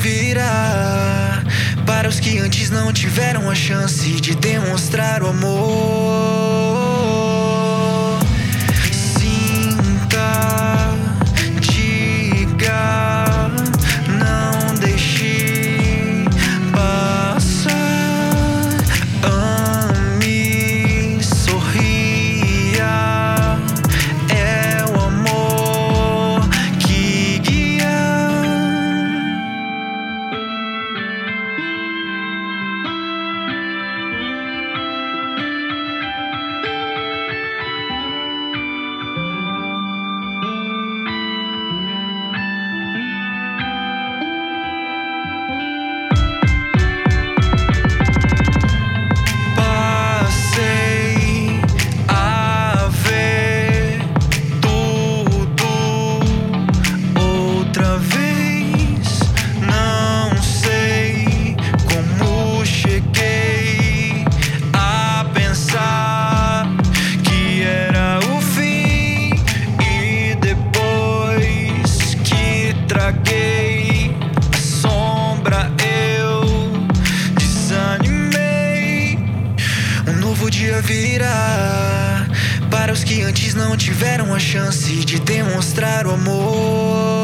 virá para os que antes não tiveram a chance de demonstrar o amor. Sinta, diga, não deixe passar. Ame, sorria, é o amor que guia. Passei a ver tudo outra vez. Não sei como cheguei a pensar que era o fim, e depois que traguei a sombra eu desanimei. Um novo dia virá para os que antes não tiveram a chance de demonstrar o amor.